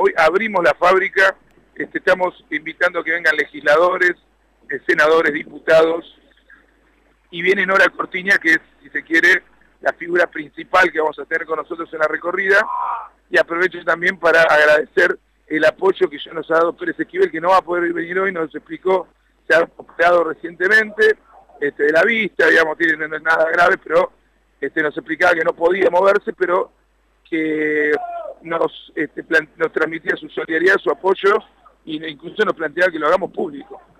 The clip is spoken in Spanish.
hoy abrimos la fábrica, estamos invitando a que vengan legisladores, senadores, diputados, y viene Nora Cortiña, que es, si se quiere, la figura principal que vamos a tener con nosotros en la recorrida, y aprovecho también para agradecer el apoyo que ya nos ha dado Pérez Esquivel, que no va a poder venir hoy, nos explicó, se ha operado recientemente, de la vista, digamos, no es nada grave, pero nos explicaba que no podía moverse, pero que nos transmitía su solidaridad, su apoyo, e incluso nos planteaba que lo hagamos público.